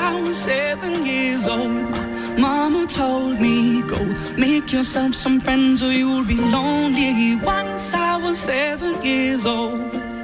I was 7 years old, Mama told me, go make yourself some friends or you'll be lonely. Once I was 7 years old.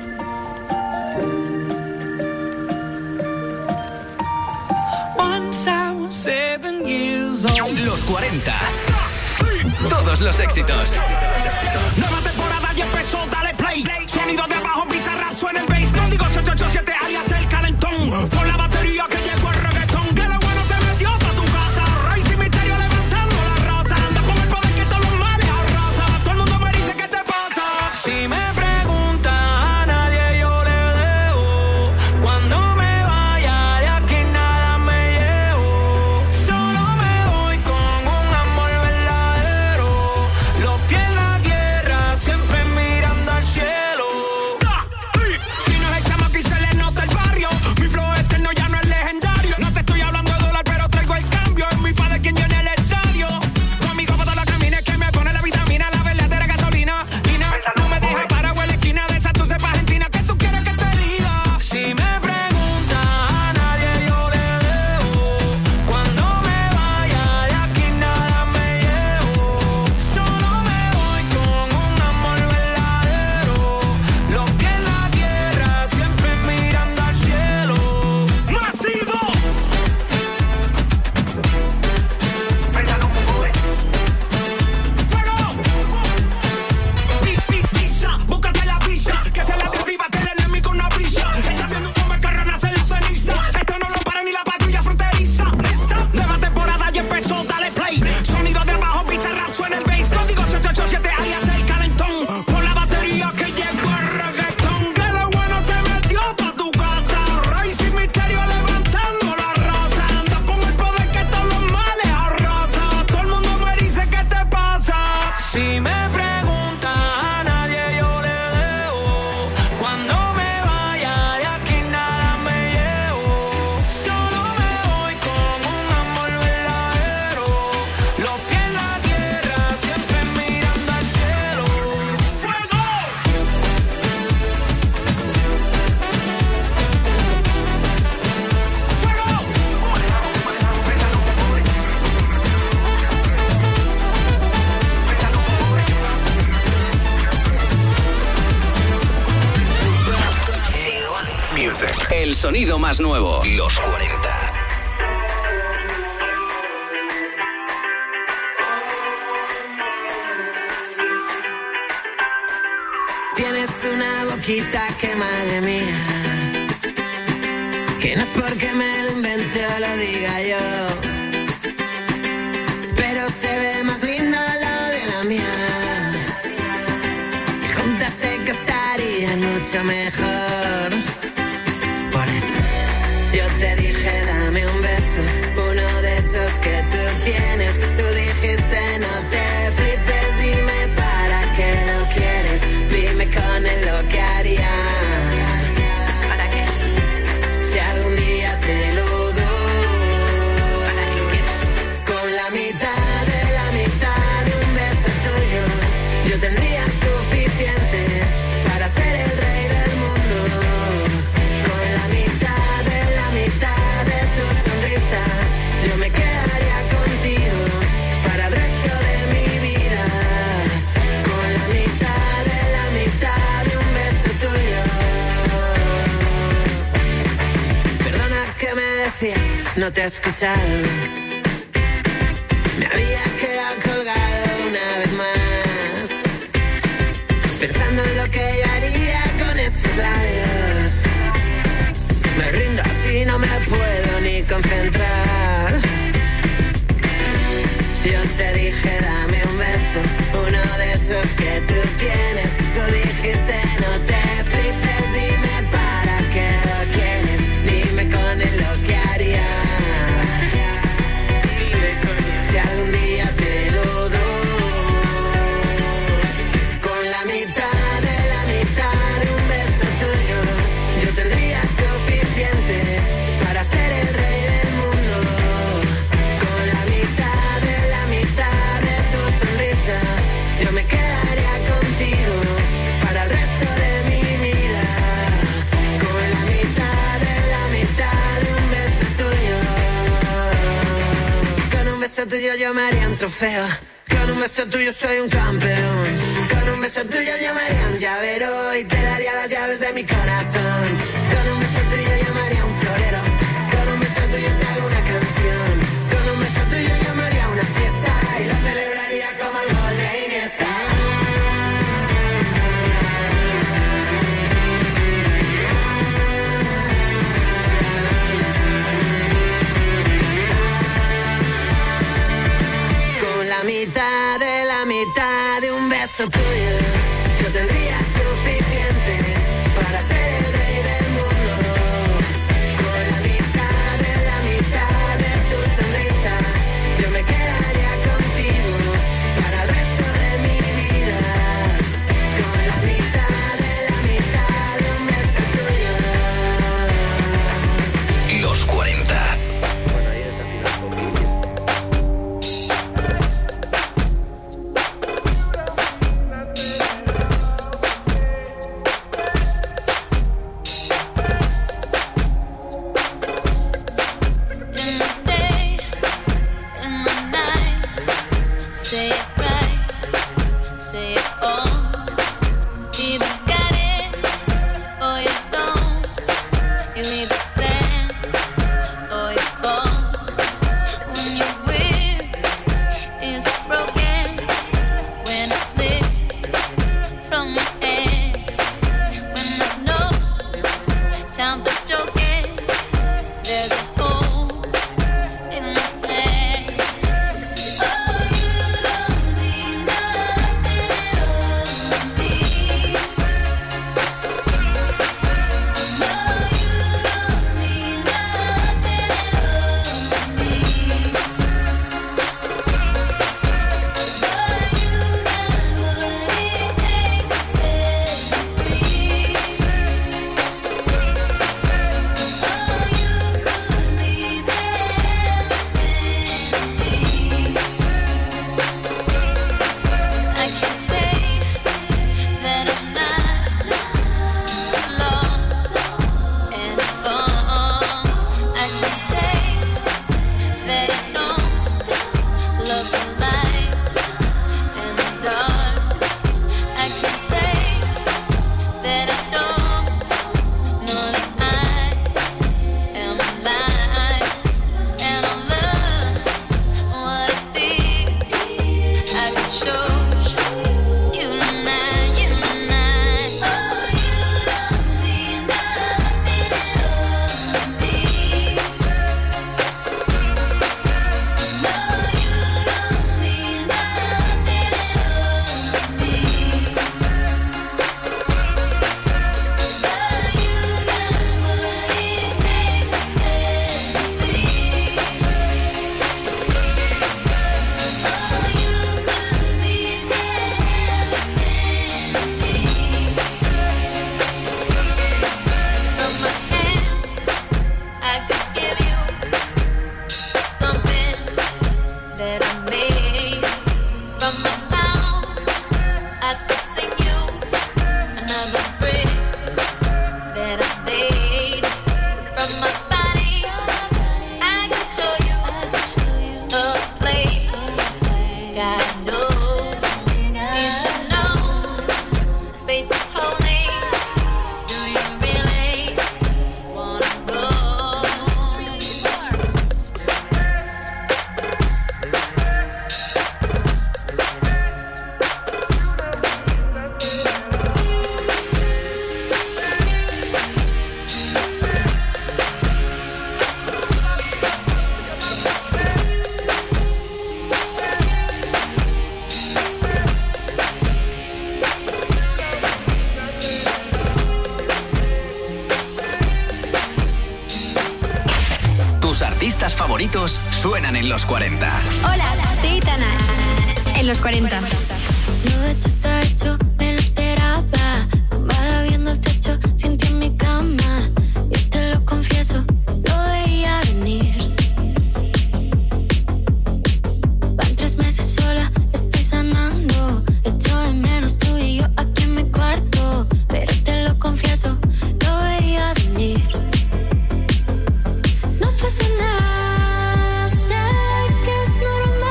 Once I was 7 years old. Los 40. Todos los éxitos. Nueva temporada ya empezó, dale play. Sonido de abajo, Bizarrap, suena el bass. Código 787, alias el calentón. Por la batería que llegó el reggaetón. Que lo bueno se metió pa' tu casa. Rey sin misterio levantando la raza. Anda con el poder que todos los males arrasa. Todo el mundo me dice ¿qué te pasa? Si me preguntan a nadie yo le debo. Cuando me vaya de aquí nada me llevo. Solo me voy con un amor verdadero. Los pies en la tierra, siempre mirando al cielo. Si no es el chamaco y se le nota el barrio. Mi flow eterno ya no es legendario. No te estoy hablando de dólar, pero traigo el cambio. Es mi padre quien llena el estadio. Conmigo para todos los caminos que me pone la vitamina, la verdadera gasolina. Y no me dejes parado en la esquina de esa tu cepa argentina. ¿Qué tú quieres que te diga? Si me preguntan a nadie yo le debo. Cuando me vaya de aquí nada me llevo. Solo me voy con un amor verdadero. Los pies en la tierra, siempre mirando al cielo. ¡Masivo! Pisa, búscate la visa. Que se la derriba, que el enemigo una brisa. Está viendo cómo el carro nace la ceniza. Esto no lo para ni la patrulla fronteriza. Nueva temporada ya empezó, dale play. Sonido de abajo, Bizarrap, suena el bass. Código 787, alias el calentón. Por la batería que llegó el reggaetón. Que lo bueno se metió pa' tu casa. Rey sin misterio levantando la raza. Anda con el poder que todos los males arrasa. Todo el mundo me dice ¿qué te pasa? Si me preguntan a nadie yo le debo. Cuando me vaya de aquí nada me llevo. Solo me voy con un amor verdadero. Los pies en la tierra, siempre mirando al cielo. ¡Fuego! Music. El sonido más nuevo. Los 40. Tienes una boquita que madre mía, que no es porque me lo invente o lo diga yo, pero se ve más lindo lo de la mía. Y juntas sé que estarían mucho mejor. Por eso yo te dije dame un beso, uno de esos que tú tienes. Tú dijiste no te flipes, dime para qué lo quieres. Dime con él lo que harías. ¿Para qué? Si algún día te lo doy. Con la mitad de un beso tuyo, yo tendría suficiente para ser el rey del mundo. Con la mitad de tu sonrisa, yo me quedaría contigo para el resto de mi vida. Con la mitad de un beso tuyo. Perdona, ¿qué me decías? No te he escuchado. Me había quedado colgado una vez más, pensando en lo que yo haría con esos labios. Me rindo así, no me puedo ni concentrar. Yo te dije dame un beso, uno de esos que tú tienes. Tú dijiste no te flipes, dime para qué lo quieres. Dime con él lo que harías. Si algún día te lo doy. Con la mitad de un beso tuyo, yo tendría suficiente para ser el beso tuyo yo me haría un trofeo. Con un beso tuyo soy un campeón. Con un beso tuyo yo me haría un llavero y te daría las llaves de mi corazón. Con un beso tuyo yo me haría un florero. Con un beso tuyo te hago una canción. Con un beso tuyo yo me haría una fiesta y lo celebraría como el gol de Iniesta. La mitad de un beso tuyo, yo tendría suficiente para ser el rey del mundo. Con la mitad de tu sonrisa, yo me quedaría contigo para el resto de mi vida. Con la mitad de un beso tuyo. Los 40. artistas favoritos suenan en los 40. Hola, soy Aitana. En los 40. Lo hecho está hecho, me lo esperaba. Tumbada viendo el techo, sin ti en mi cama. Yo te lo confieso, lo veía venir. Van 3 meses sola, estoy sanando. Echo de menos tú y yo aquí en mi cuarto. Pero te lo confieso, lo veía venir. No pasa nada, sé que es normal.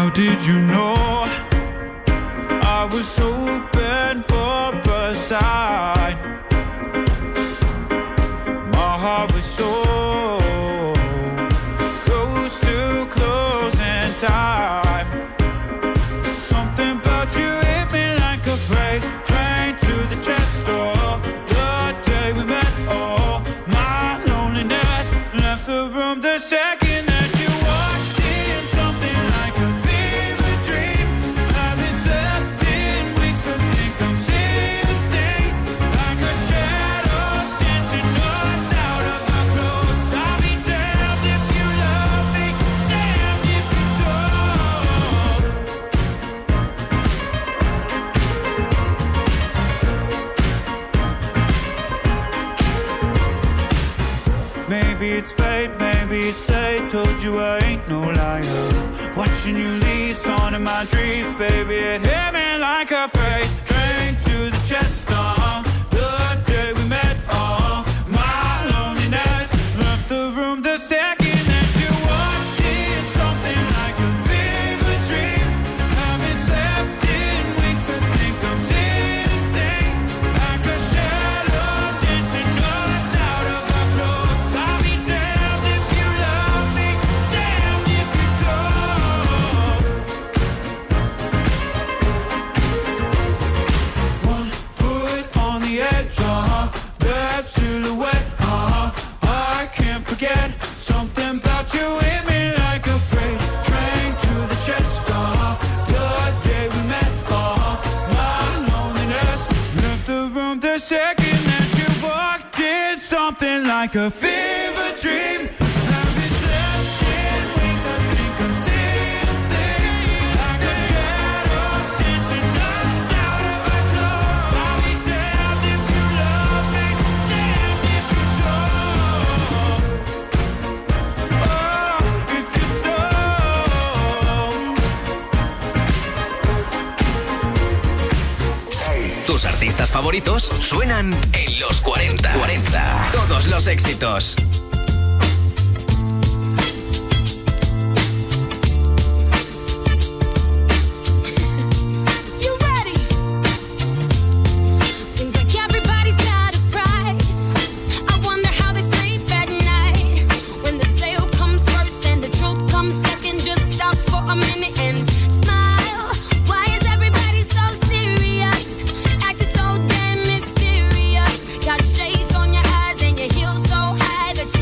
did you know I was hoping for a sign? My heart was so close to closing time. Something about you hit me like a freight train to the chest door. The day we met, oh, my loneliness left the room the second that you walked in. Something like a fever dream. Haven't slept in weeks, I think I'm seeing things like a shadows dancing us out of our clothes. I'll be damned if you love me, damned if you don't. Maybe it's fate, maybe it's fate. Told you I ain't no liar. Watching you leave, on in my dreams, baby, it hit me like a freight train to the chest. The day we met, oh, my loneliness left the room the second that you walked in. Something like a fever dream. Haven't slept in weeks, I think I'm seeing things like a shadows dancing us out of our clothes. I'll be damned if you love me, damned if you don't. One foot on the edge, that silhouette, I can't forget. Something about you hit me like a freight train to the chest, the day we met, my loneliness left the room the second that you walked in. Something like a fever dream. Haven't slept in weeks, I think I'm seeing things like a shadows dancing us out of our clothes. I'll be damned if you love me, damned if you don't. Oh, if you don't. Tus artistas favoritos suenan en los 40. Todos los éxitos. You ready? Seems like everybody's got a price. I wonder how they sleep at night. When the sale comes first and the truth comes second, just stop for a minute and smile. Why is everybody so serious? Acting so damn mysterious. Got shades on your eyes and your heels so high that you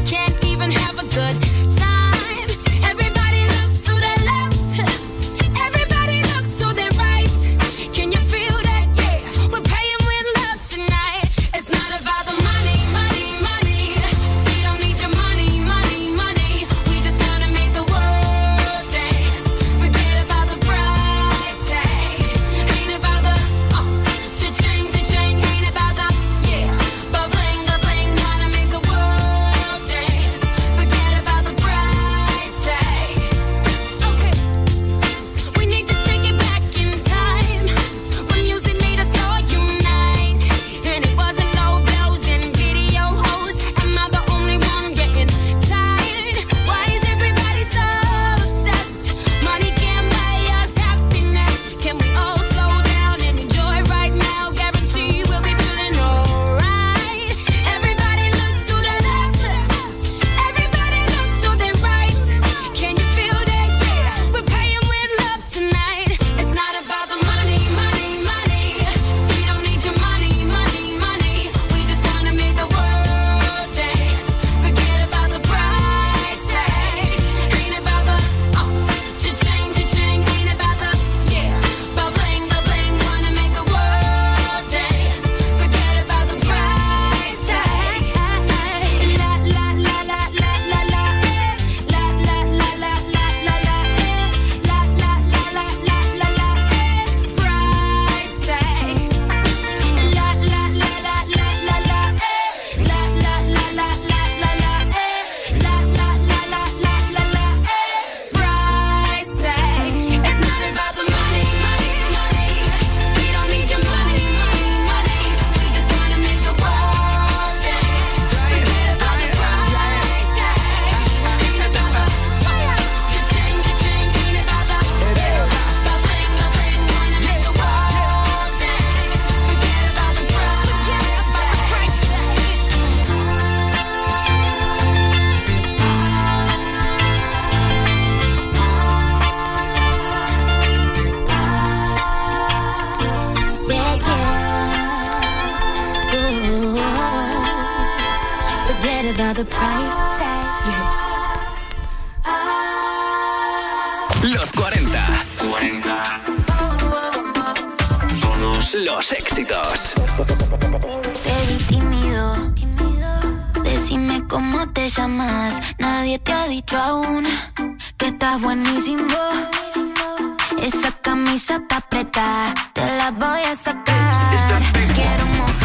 price tag. Los 40. Todos los éxitos. Te vi tímido. Decime cómo te llamas. Nadie te ha dicho aún que estás buenísimo. Esa camisa está apretada, te la voy a sacar. Quiero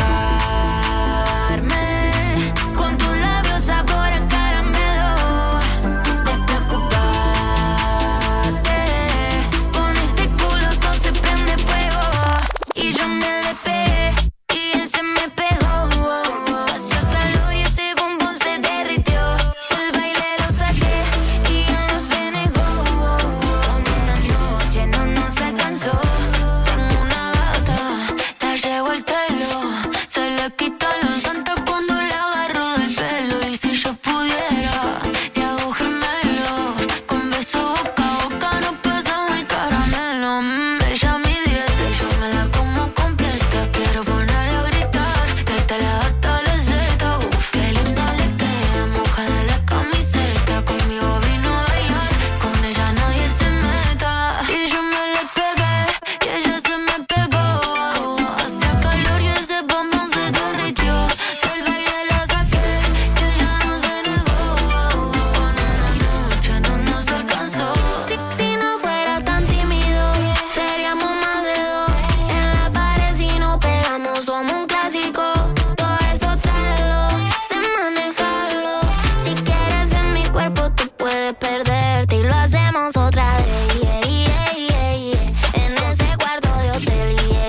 mojarme con tus labios sabor a caramelo. Despreocupate, con este culo todo se prende fuego. Y yo me le pegué y él se me pegó. Hacía calor y ese bombón se derritió. El baile lo saqué y él no se negó. Una noche no nos alcanzó. Tengo una gata, está revuelta y lo se le quita la santa cuando le agarro del pelo. Y si yo pudiera, le hago gemelo. Con beso boca a boca nos pasamos el caramelo. Ella mi dieta y yo me la como completa. Quiero ponerla a gritar, desde la A hasta la Z. Uf, qué linda le queda, mojada la camiseta. Conmigo vino a bailar, con ella nadie se meta. Y yo me le pegué y ella se me pegó. Hacía calor y ese bombón se derritió. Del baile la saqué y ella no se negó. Con una noche no nos alcanzó. Si no fuera tan tímido, seríamos más de dos. En la pared si nos pegamos somos un clásico. Todo eso tráelo, sé manejarlo. Si quieres en mi cuerpo tú puedes perderte y lo hacemos otra vez. En ese cuarto de hotel.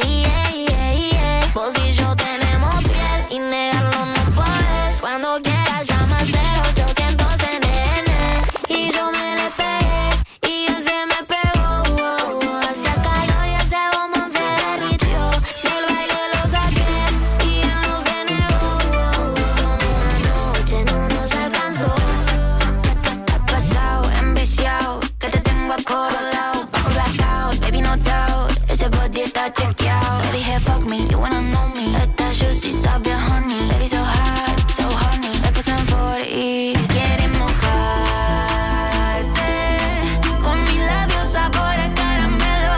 Vos y yo tenemos piel y negarlo no puedes. Cuando quieras llama 0800 NN. Y yo me le pegué y él se me pegó. Hacía calor y ese bombón se derritió. Del baile lo saqué y él no se negó. Una noche no nos alcanzó. Ha pasado, enviciado, que te tengo acorralado. Bajo blackout, baby no doubt. Ese body está chequeado. Le dije fuck me, you wanna know me. Esta juicy sabe a honey. Baby so hard, so honey. Le puse en 40 y quiere mojarse con mis labios sabor a caramelo.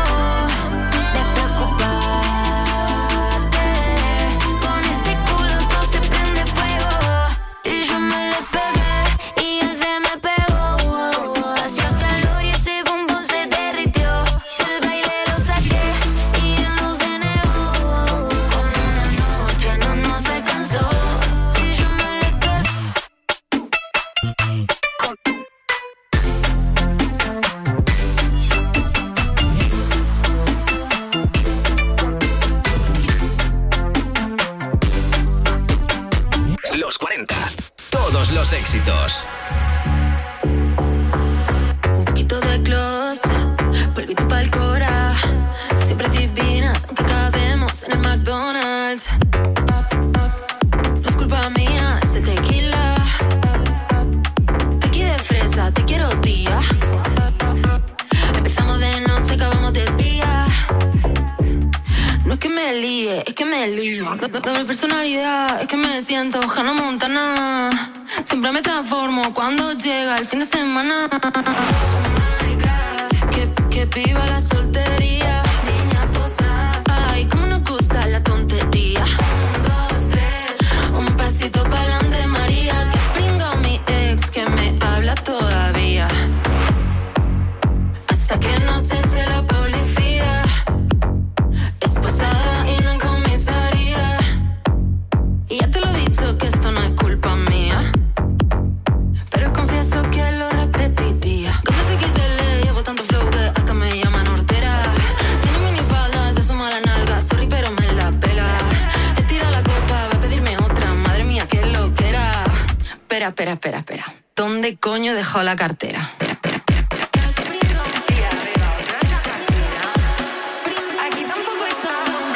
Despreocupate, con este culo todo se prende fuego. Y yo me le pegué y él se me pegó. Hacía calor y ese bombón se derritió. Del baile lo saqué y él no se negó. Con una noche no nos alcanzó. Y yo me le pegué. Los 40. Todos los éxitos. Un poquito de gloss, polvito pa'l cora. Siempre divinas, aunque cabemos en el McDonald's. No es culpa mía, es del tequila. Tequi de fresa, te quiero tía. Empezamos de noche, acabamos de día. No es que me líe, es que me lío. Doble personalidad, es que me siento Hannah Montana. Siempre me transformo cuando llega el fin de semana. Oh my God, que viva la soltería. Niña posada, ay, cómo nos gusta la tontería. 1, 2, 3, un pasito pa'lante María. Que pringa mi ex que me habla todavía. Hasta que nos eche la policía. Esposada y no en comisaría. Y ya te lo he dicho que esto no es culpa mía, pero confieso que lo repetiría. Confieso que se le llevo tanto flow que hasta me llaman hortera. Mini falda, se suma la nalga. Sorry pero me la pela. He tirado la copa, va a pedirme otra. Madre mía, qué loquera. Espera. ¿Dónde coño he dejado la cartera? Espera. Aquí tampoco está.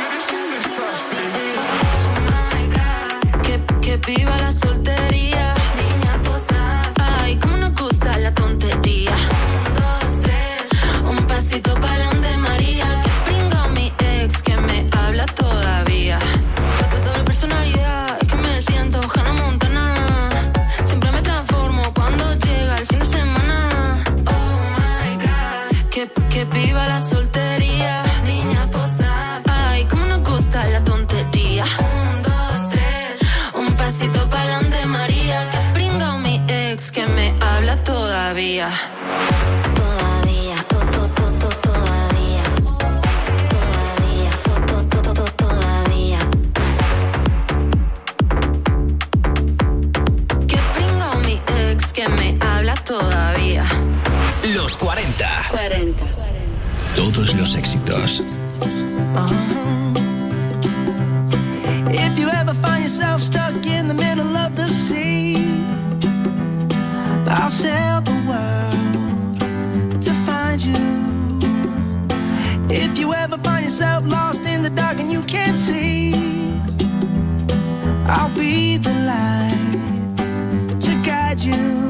Que viva la soltería. Niña posada, ay, cómo nos gusta la tontería. 1, 2, 3, un pasito pa'lante María. Que pringa mi ex que me habla todavía. Doble personalidad, es que me siento Hannah Montana. Siempre me todavía. Que me habla todavía. Los 40. Todos los éxitos. If you ever find yourself stuck in the middle of the sea, I'll sail the world to find you. If you ever find yourself lost in the dark and you can't see, I'll be the light to guide you.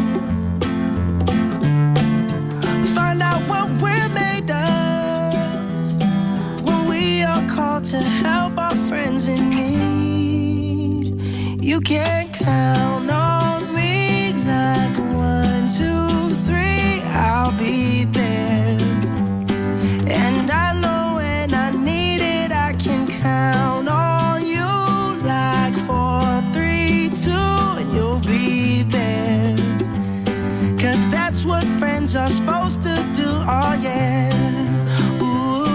Find out what we're made of when we are called to help our friends in need. You can count on me like 1, 2, 3, I'll be there. And I know when I need it, I can count on you like 4, 3, 2, and you'll be there. 'Cause that's what friends are supposed to do, oh yeah. Ooh,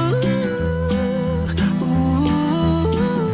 ooh,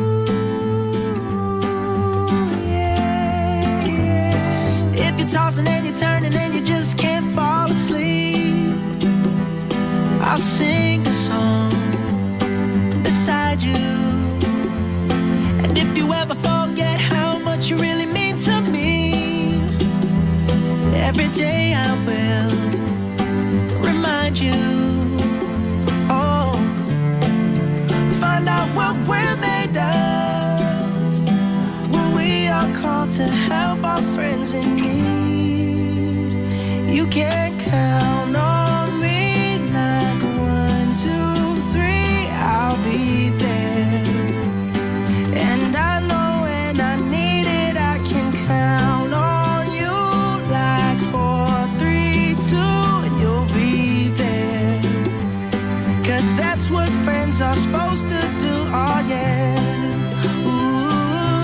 yeah, yeah. If you're tossing and you're turning and you just can't fall asleep, I'll sing a song beside you. And if you ever forget how much you really mean to me, every day I will remind you. Oh, find out what we're made of when we are called to help our friends in need. You can count on me like 1, 2, 3, I'll be there. And I know when I need it, I can count on you like 4, 3, 2, and you'll be there. 'Cause that's what friends are supposed to do, oh yeah. Ooh,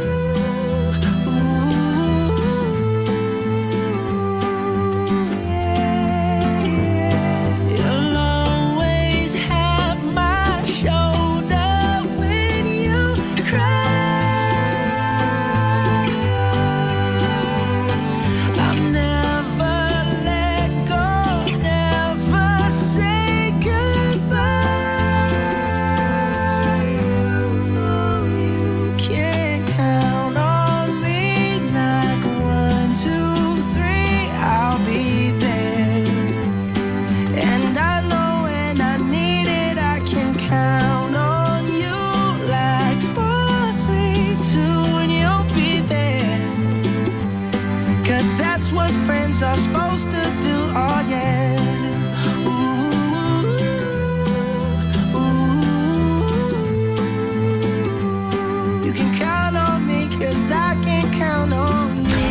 ooh, yeah, yeah. You'll always have my shoulder when you cry. I'll never let go, never say goodbye. You know you can count on me like 1, 2, 3, I'll be there. And I know when I need it, I can count on you like 4, 3, 2, and you'll be there. 'Cause that's what friends are supposed to do, oh yeah. Ooh, ooh. You can count on me 'cause I can count on you.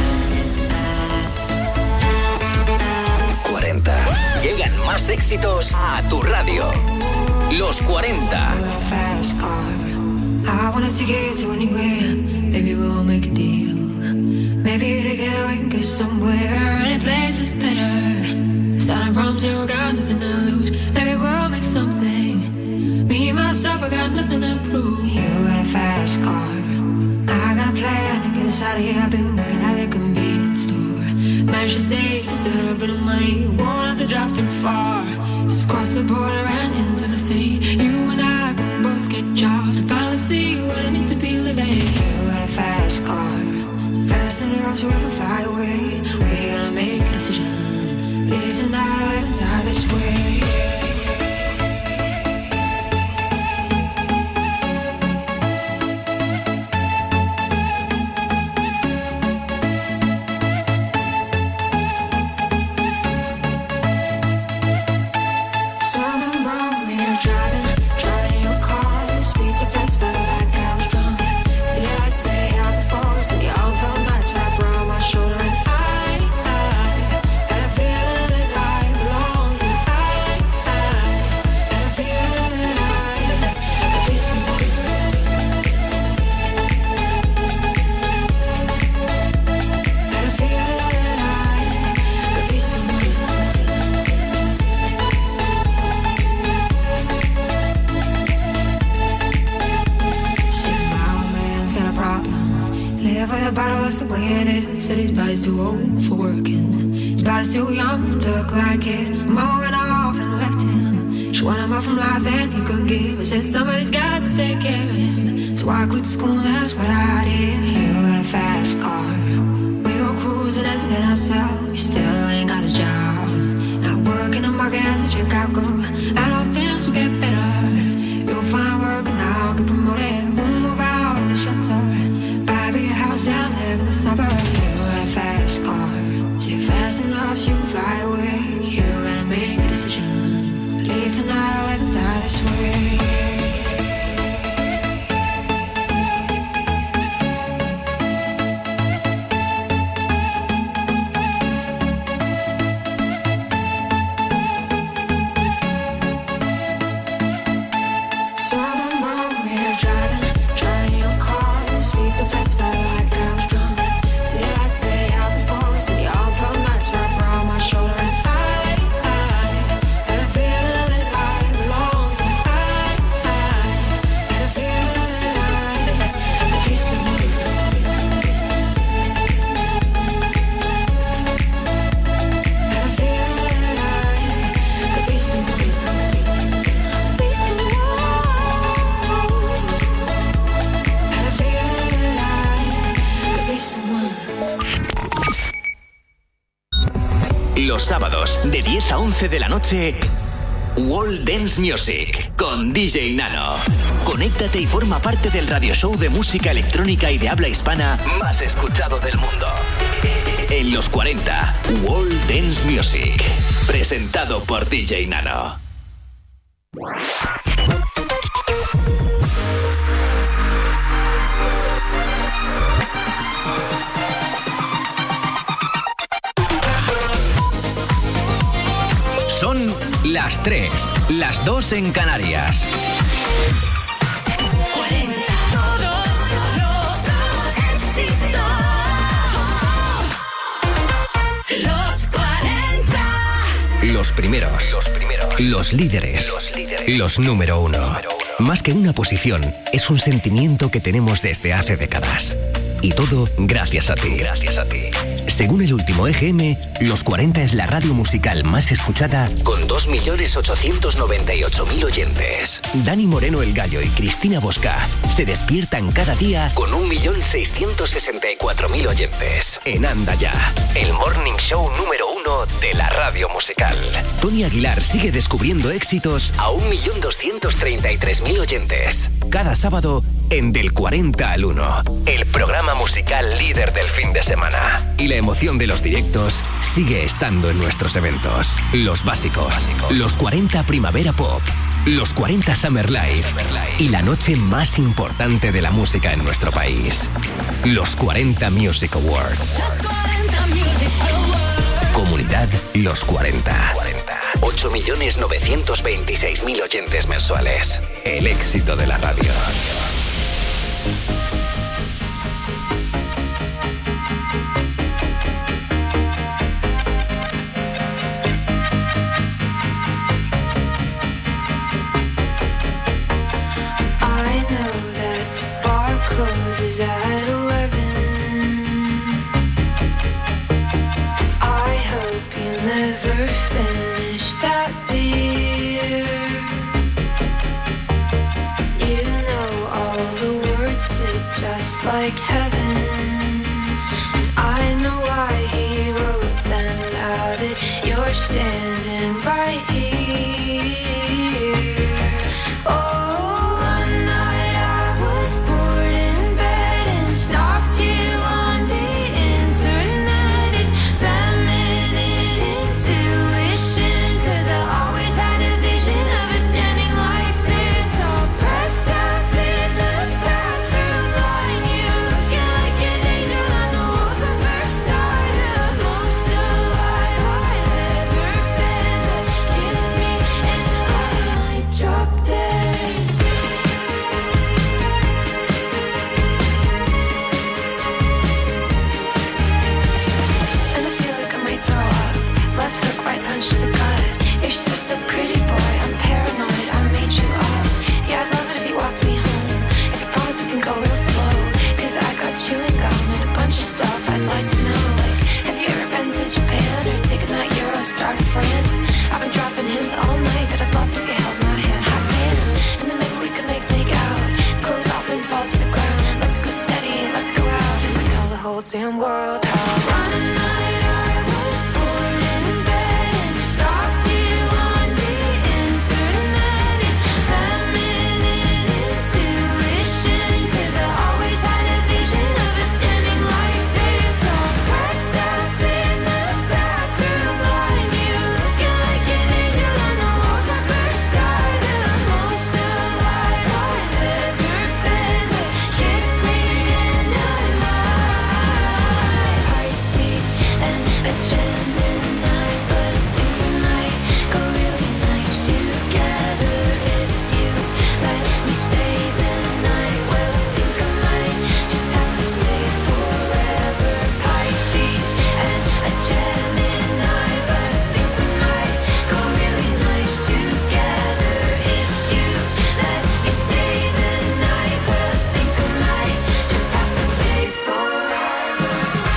40. Llegan más éxitos a tu radio. Los 40. Fast car. I wanna take it to anywhere. Maybe we'll make a deal. Maybe together we can get somewhere. Any place is better. Starting from zero, got nothing to lose. Maybe we'll make something. Me, myself, I got nothing to prove. You got a fast car. I got a plan to get us out of here. I've been working at the convenience store. Managed to save just a little bit of money. Won't have to drive too far. Just cross the border and into the city. You and I can both get jobs to finally see what it means to be living. You got a fast car. So fast enough so we can fly away. We're gonna make a decision. Leave tonight and die this way. I got a feeling that I belong. get it. Said his body's too old for working. His body's too young to look like his. Mama went off and left him. She wanted more from life than he could give. I said somebody's got to take care of him. So I quit school, that's what I did. You got a fast car. We go cruising, entertain ourselves. You still ain't got a job. Not working the market as a checkout girl. And all things will get better. You'll find work and I'll get promoted. We'll move out of the shelter. Buy a bigger house and live in the suburbs. You got a fast car. See fast enough, you can fly away. You gotta make a decision. Leave tonight or let me die this way. Sábados de 10 a 11 de la noche, World Dance Music con DJ Nano. Conéctate y forma parte del radio show de música electrónica y de habla hispana más escuchado del mundo. En los 40, World Dance Music, presentado por DJ Nano. Son las 3, las 2 en Canarias. 40. Todos los éxitos. Los 40. Los primeros. Los líderes. Los número uno. Más que una posición, es un sentimiento que tenemos desde hace décadas. Y todo gracias a ti. Según el último EGM, Los 40 es la radio musical más escuchada con 2.898.000 oyentes. Dani Moreno el Gallo y Cristina Bosca se despiertan cada día con 1.664.000 oyentes. En Anda Ya, el morning show número 1 de la radio musical. Tony Aguilar sigue descubriendo éxitos a 1.233.000 oyentes. Cada sábado en Del 40 al 1, el programa musical líder del fin de semana. Y la emoción de los directos sigue estando en nuestros eventos. Los básicos. Los 40 Primavera Pop. Los 40 Summer Live. Y la noche más importante de la música en nuestro país. Los 40 Music Awards. Comunidad Los 40. 8.926.000 oyentes mensuales. El éxito de la radio. Closes at 11. I hope you never finish that beer. You know all the words to Just Like Heaven. And I know why he wrote them now that you're standing right here. Oh, damn world. One night I was born in bed and stalked you on the internet. It's feminine intuition, 'cause I always had a vision of us standing like this, all pressed up in the bathroom line. You looking like an angel on the walls at first sight. The most alive I've ever been. Kiss me and I might. Pisces and a Gemini, but I think we might go really nice together if you let me stay the night. Well, I think I might just have to stay forever. Pisces and a Gemini, but I think we might go really nice together if you let me stay the night. Well, I think I might just have to stay forever.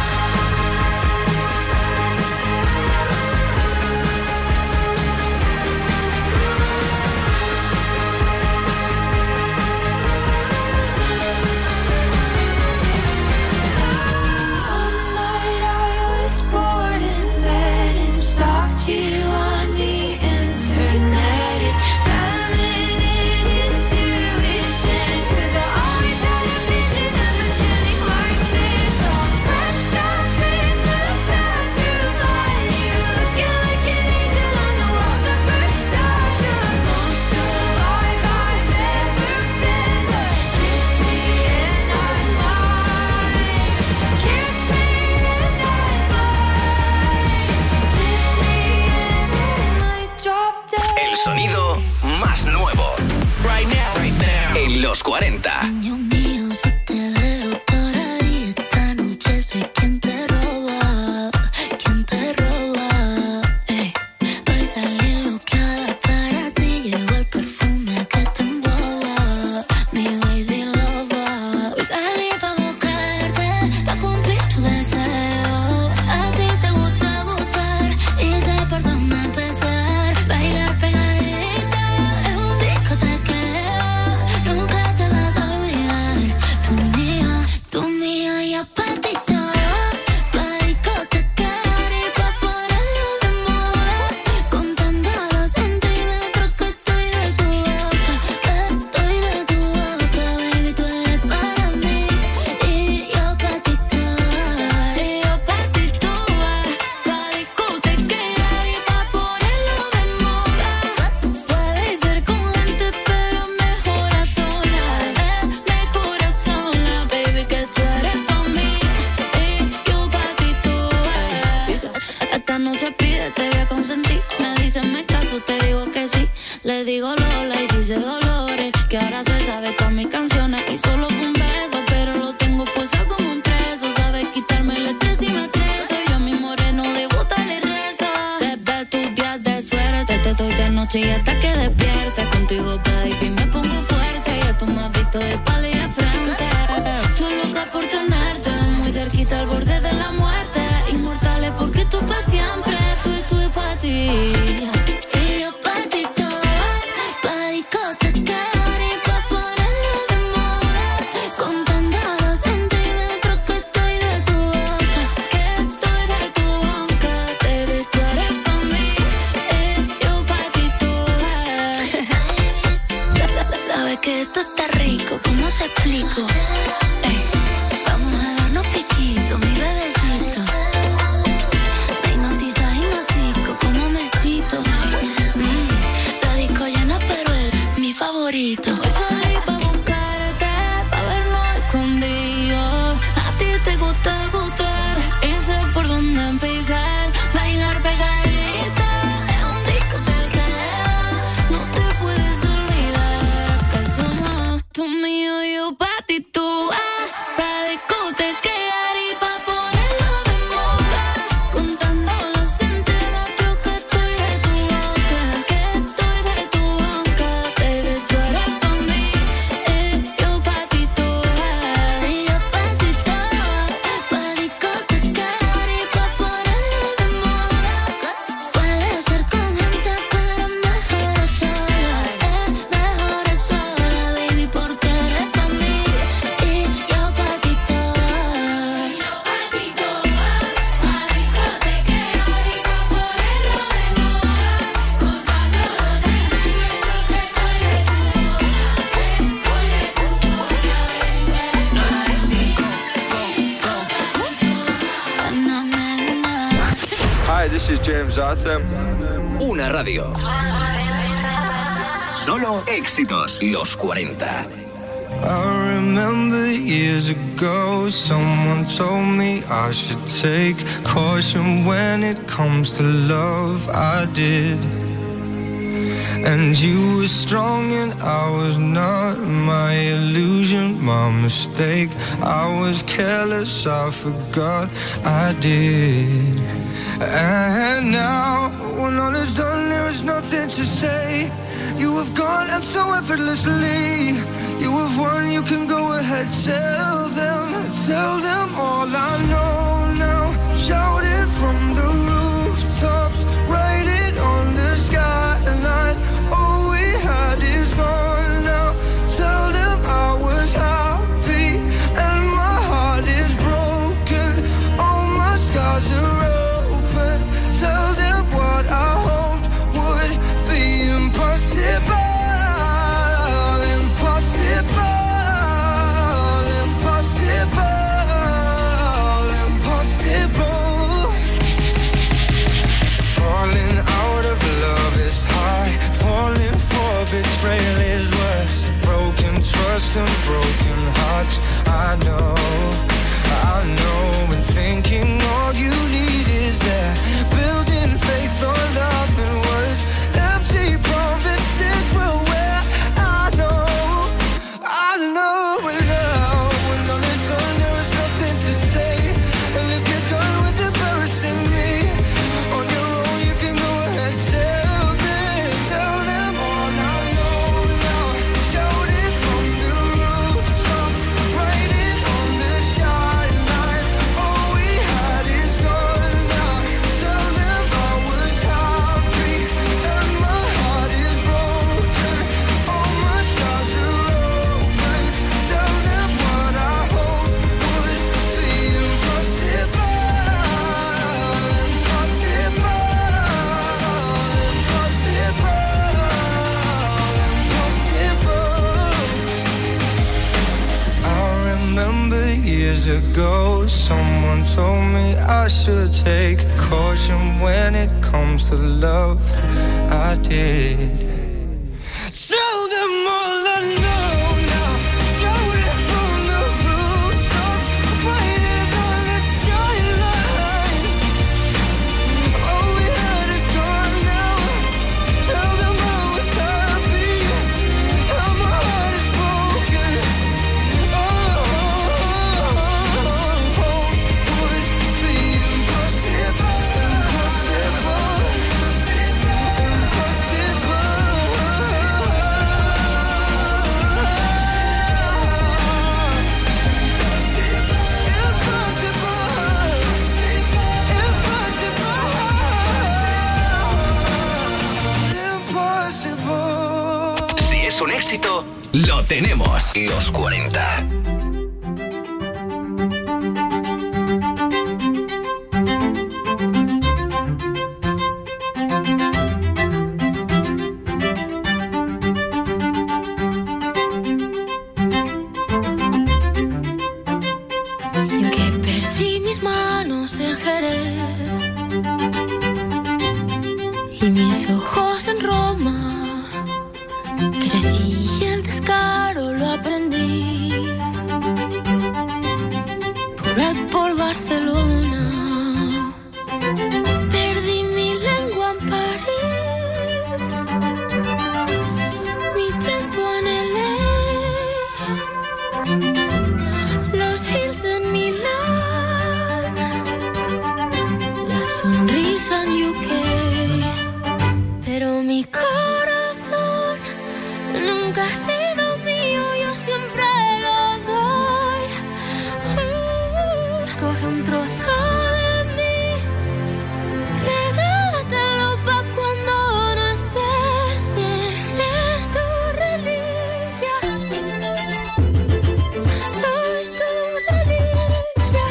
One night I was bored in bed and stalked you on the internet. It's feminine intuition, 'cause I always had a vision of us standing like this, all pressed up in the bathroom line. You looking like an angel on the walls at first sight. The most alive I've ever been. Kiss me and I might. Kiss me and I might. Kiss me and I might drop dead. El sonido más nuevo. Right now. En los 40. Niño mío, si te veo por ahí esta noche, soy quien te roba, quien te roba. Ey, voy a salir loqueada para ti, llevo el perfume que te emboba, mi baby lover. Voy a salir pa' buscarte, pa' cumplir tu deseo. A ti te gusta gustar y sé por dónde empezar. Bailar pegadita es un discotequeo, nunca te vas a olvidar. Tú mía y apatito, pa' discotecar y pa' ponerlo de moda. Contando los centímetros que estoy de tu boca, baby, tú eres para mí y yo pa' ti toda. Y yo pa' ti toda, pa' discotecar y pa' ponerlo de moda. Puede ser con gente, pero mejor a solas, mejor a solas, baby, que tú eres pa' mí y yo pa' ti toda. Esta noche pide, te voy a consentir. Me dicen me caso, te digo que sí. Le digo Lola y dice Dolores, que ahora se sabe todas mis canciones y solo fue un beso, pero lo tengo puesto como un preso. Sabes quitarme el estrés y me estreso. Yo a mi moreno de gusta le rezo. Desde tus días de suerte te doy de noche y hasta que despiertes. Contigo, baby, me pongo fuerte. Ya tú me has visto de espalda y de frente. Tú loca por tenerte muy cerquita al borde de la muerte. Inmortales porque tú pa' siempre, tú y pa' ti. Y yo pa' ti toda, pa' discotecar y pa' ponerlo de moda. Contando los centímetros que estoy de tu boca, baby, tú eres pa' mí y yo pa' ti toda. Sabes que esto está rico. Hi, this is James Arthur. Una radio. Solo éxitos. Los 40. I remember years ago, someone told me I should take caution when it comes to love. I did. And you were strong and I was not. My illusion, my mistake. I was careless, I forgot I did. And now, when all is done, there is nothing to say. You have gone and so effortlessly. You have won, you can go ahead, tell them all I know now. Shout it from the rooftops, write it on the skyline. All we had is gone now. Tell them I was happy and my heart is broken. All my scars are open. Tell them what I hoped would be impossible. Betrayal is worse. Broken trust and broken hearts. I know. And thinking all you need is that. Building faith on nothing words. Empty promises will wear. I know. And now when all is done, there is nothing to say. And if you're done with embarrassing me, on your own you can go ahead, tell them all I know now. Shout it from the rooftops, write it on the skyline. All we had is gone now. Tell them I was happy and my heart is broken. All my scars are open. Tell them what I hoped would be impossible. I remember years ago, someone told me I should take caution when it comes to love. I did. Tell them all I know now. Shout it from the rooftops, write it on the skyline. All we had is gone now. Tell them I was happy and my heart is broken. Would be impossible. Si es un éxito, lo tenemos. Los 40. Yo que perdí mis manos en Jerez y mis ojos en Roma, crecí y el descaro lo aprendí por ahí por Barcelona. Perdí mi lengua en París, mi tiempo en LA, los hills en Milán, la sonrisa en UK, pero mi corazón nunca ha sido mío, yo siempre lo doy. Coge un trozo de mí, quédatelo pa' cuando no estés. Seré tu reliquia, soy tu reliquia.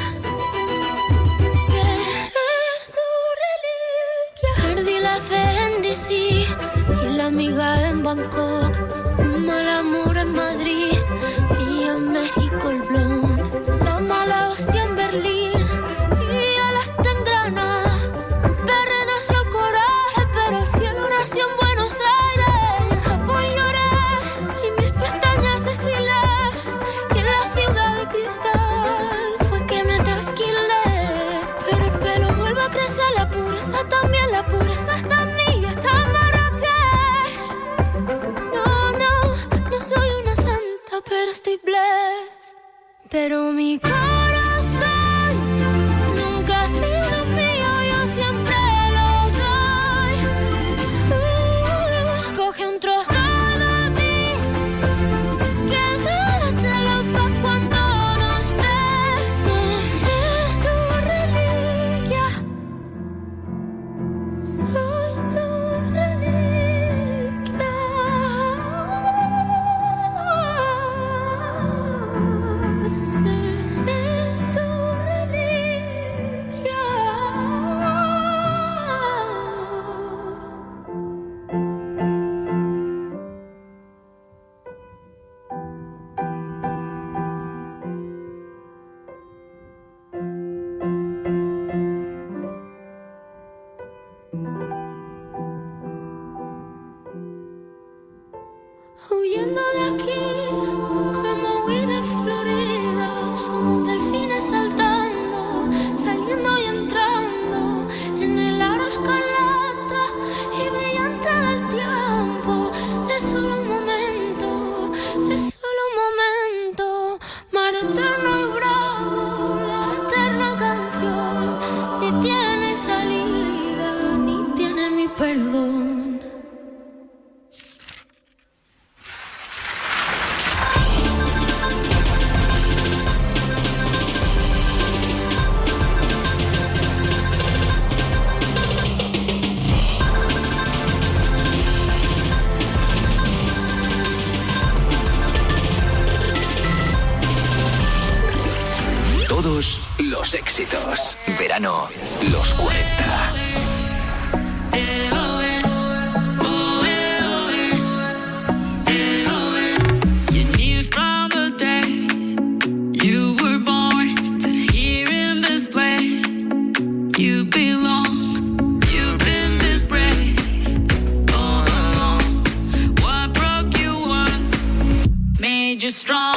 Seré tu reliquia. Perdí la fe en DC y la amiga en Bangkok, un mal amor en Madrid y en México el blond, la mala hostia en Berlín y a las en Granada, pureza también, la pureza está en mí, está en Marrakech. No soy una santa, pero estoy blessed. Pero mi corazón nunca ha sido mío, yo siempre lo doy. Coge un trozo de mí, quédatelo pa' cuando no estés. Seré tu reliquia, soy tu reliquia. Seré tu reliquia. Huyendo de aquí, como huí de Florida, somos delfines saltando, saliendo y entrando en el aro escarlata y brillante del tiempo. Es solo un momento, es solo un momento, mar eterno y bravo, la eterna canción, ni tiene salida, ni tiene mi perdón. Todos los éxitos. Verano, los 40. You knew from the day you were born that here in this place you belong. You've been this brave all along. What broke you once made you strong.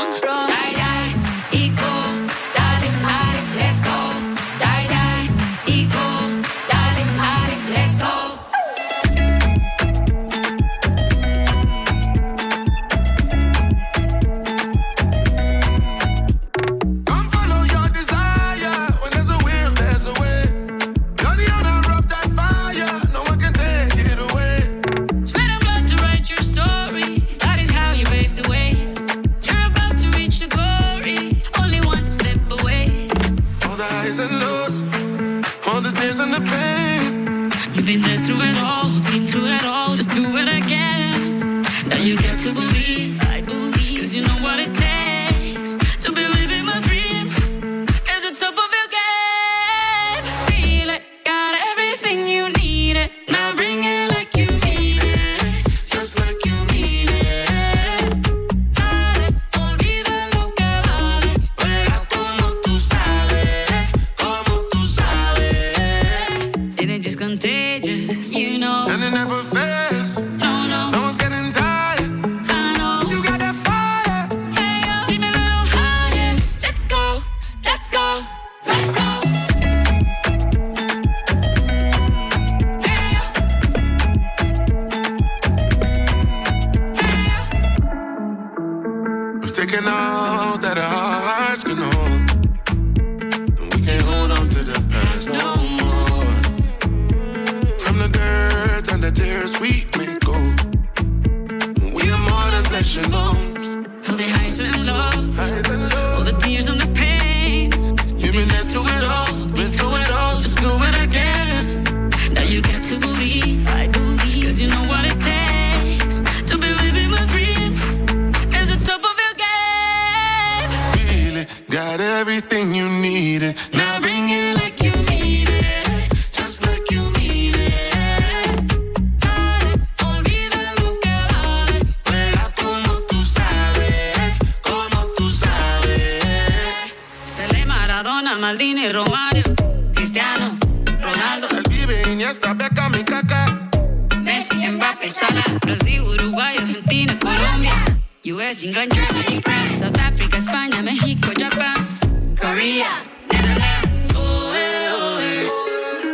Maldini, Romario, Cristiano, Ronaldo, Iniesta, Beckham y Kaká, Messi, Mbappé, Salah, Brasil, Uruguay, Argentina, Colombia, US, England, Germany, France, South Africa, España, México, Japan, Korea, Netherlands,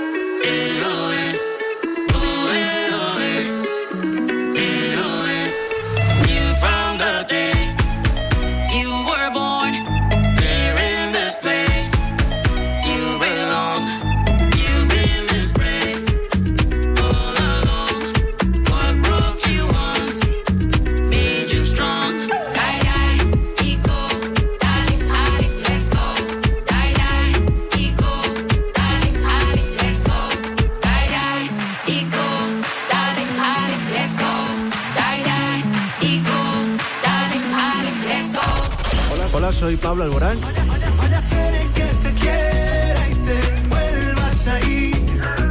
Soy Pablo Alborán. Vaya a ser el que te quiera y te vuelvas a ir.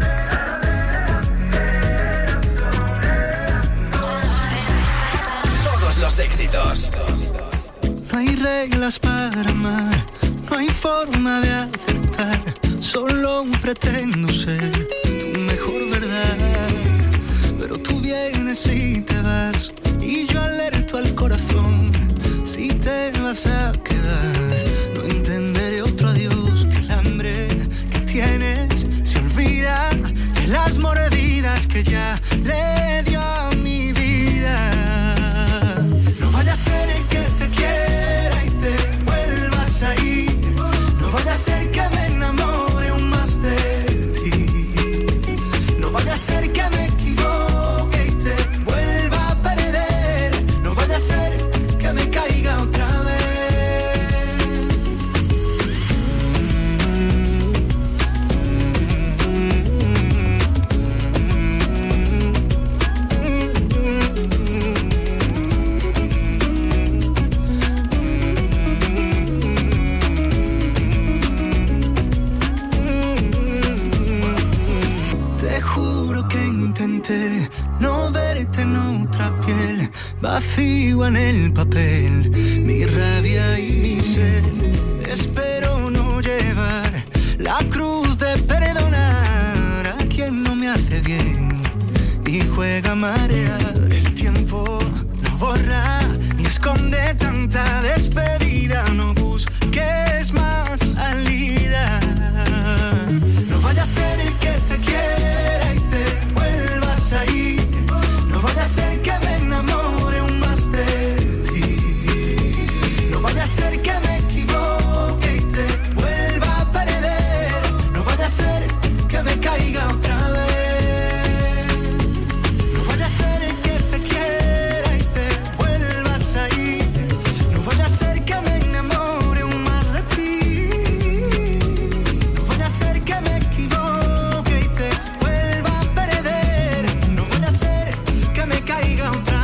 Todos los éxitos. No hay reglas para amar, no hay forma de acertar. Solo pretendo ser tu mejor verdad. Pero tú vienes y te vas, y yo alerto al corazón. Si te vas a quedar, no entenderé otro adiós, que el hambre que tienes se olvida de las mordidas que ya le dio a mi vida. No vaya a ser el que te quiera y te vuelvas a ir. No vaya a ser que me enamore aún más de ti. No vaya a ser que me equivoque y te vuelva a perder. No vaya a ser que me caiga otra vez. Te juro que intenté no verte en otra piel, vacío en el papel, mi rabia y mi sed. Espero no llevar la cruz de perdonar a quien no me hace bien y juega a marear. El tiempo no borra ni esconde tanta despedida. No busques más salida. No vaya a ser el que te quiera y te vuelvas a ir. No vaya a ser que me enamore aún más de ti. No vaya a ser que me equivoque y te vuelva a perder. No vaya a ser que me caiga otra vez. No vaya a ser el que te quiera y te vuelvas a ir. No vaya a ser que me enamore aún más de ti. No vaya a ser que me equivoque y te vuelva a perder. No vaya a ser que me caiga otra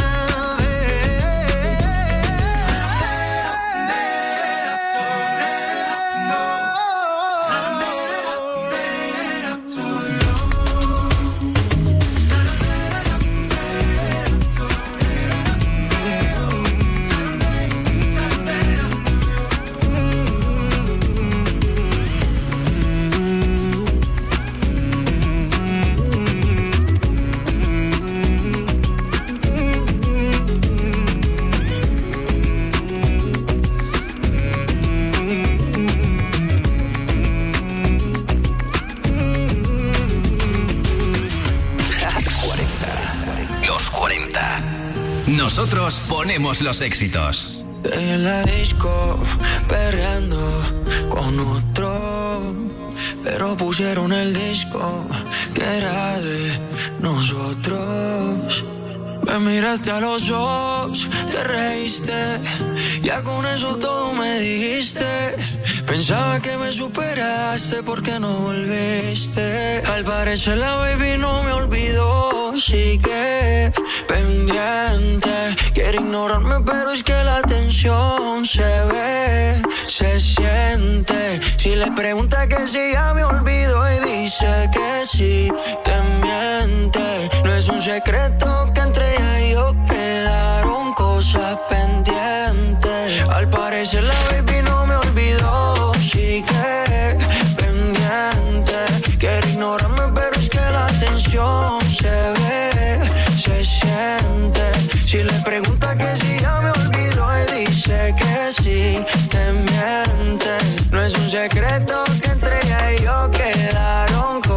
Los 40. Nosotros ponemos los éxitos. En la disco, perreando con otro, pero pusieron el disco que era de nosotros. Me miraste a los ojos, te reíste, ya con eso todo me dijiste. Pensaba que me superaste porque no volviste. Al parecer la baby no me olvidó, sigue pendiente. Quiere ignorarme pero es que la tensión se ve, se siente. Si le pregunta que si ya me olvido y dice que sí, te miente. No es un secreto que entre ella y yo quedaron cosas pendientes. Al parecer la baby no me olvidó, sigue pendiente. Quiere ignorarme pero es que la tensión se ve, se siente. Si le pregunta que si ya me olvidó y dice que sí, te miente. No es un secreto que entre ella y yo quedaron cosas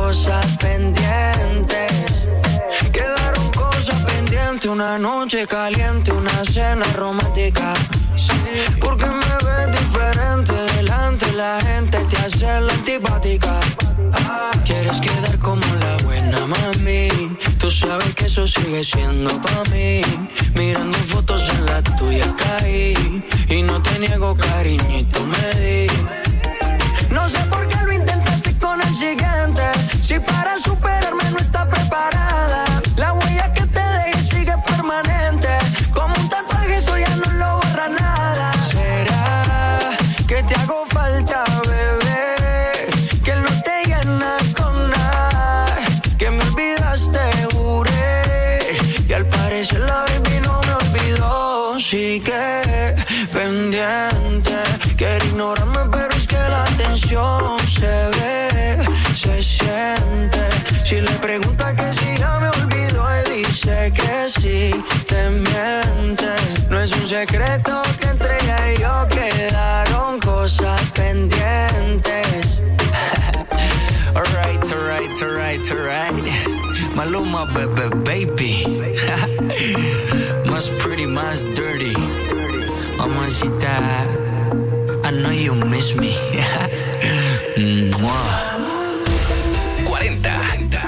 pendientes. Quedaron cosas pendientes, una noche caliente, una cena romántica. Porque me ves diferente delante la gente, te hace la antipática. Quieres quedar como la buena mami, tú sabes que eso sigue siendo pa' mí. Mirando fotos en la tuya caí, y no te niego cariñito me di. No sé por qué lo intentaste con el siguiente, si para superarme no está preparada. La huella que te dejé sigue permanente, como un tatuaje eso ya no lo borra nada. ¿Será que te hago falta, bebé? Que no te llena con nada, que me olvidaste, juré, y al parecer la baby no me olvidó. Sigue pendiente, quiere ignorarme pero es que la atención se ve, se siente. Si le pregunta que si ya me olvidó y dice que sí, te miente. No es un secreto que entre ella y yo quedaron cosas pendientes. Alright. Maluma, baby. Más pretty, más dirty. Mamacita, I know you miss me. 40.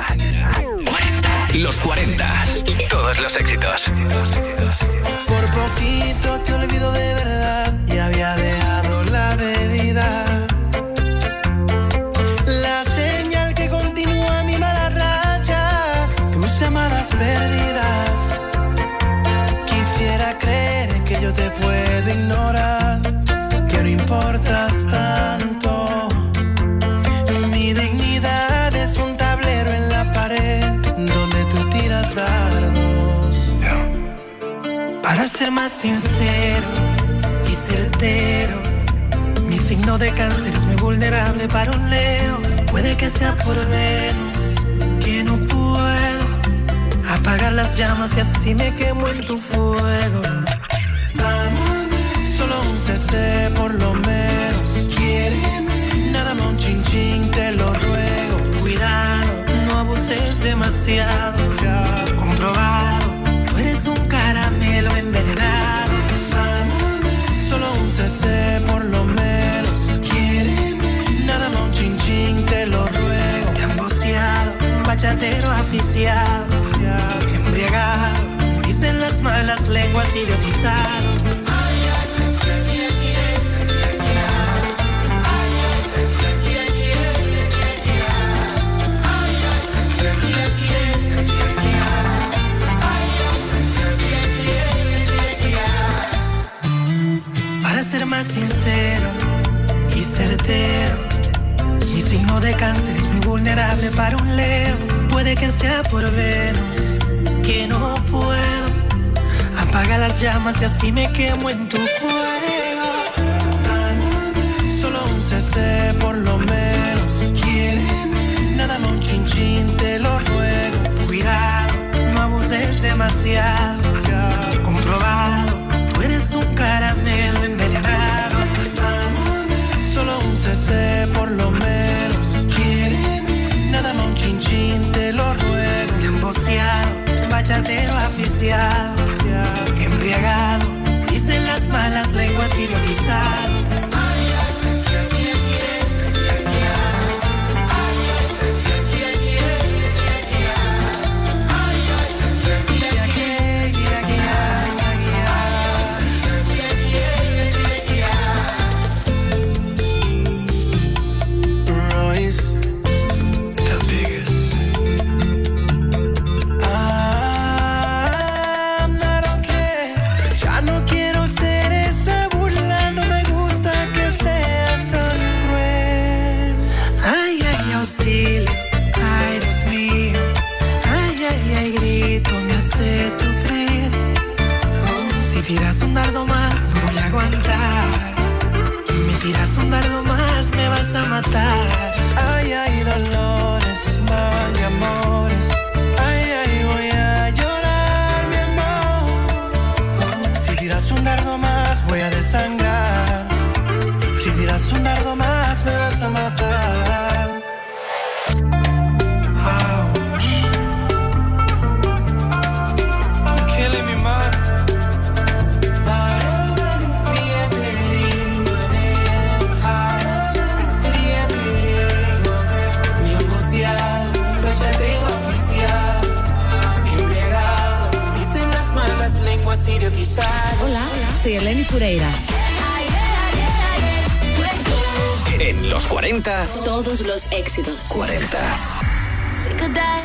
Los 40. Todos los éxitos. Por poquito te olvido de verdad y había dejado la bebida. La señal que continúa mi mala racha, tus llamadas perdidas. Quisiera creer que yo te puedo ignorar, que no importas tanto. Mi dignidad es un tablero en la pared donde tú tiras dardos. Para ser más sincero y certero, mi signo de cáncer es muy vulnerable para un Leo. Puede que sea por Venus, que no puedo apagar las llamas y así me quemo en tu fuego. Solo un CC por lo menos, quiéreme. Nada más un chin chin, te lo ruego. Cuidado, no abuses demasiado. Ya comprobado, tú eres un caramelo envenenado. Solo un CC por lo menos, quiéreme. Nada más un chin chin, te lo ruego. Emboceado, bachatero aficiado, embriagado, dicen las malas lenguas, idiotizado. Para ser más sincero y certero, mi signo de cáncer es muy vulnerable para un Leo. Puede que sea por Venus, que no puedo apagar las llamas y así me quemo en tu fuego. Solo un CC por lo menos, quiéreme. Nada más un chin chin, te lo ruego. Cuidado, no abuses demasiado. Ya comprobado, tú eres un caramelo envenenado. Solo un CC por lo menos, quiéreme. Nada más un chin chin, te lo ruego. Emboceado, bachatero aficiado, embriagado, dicen las malas lenguas, idiotizado. Ya no quiero ser esa burla, no me gusta Hola, soy Eleni Fureira. En los 40, Todos los éxitos. 40. Say goodbye.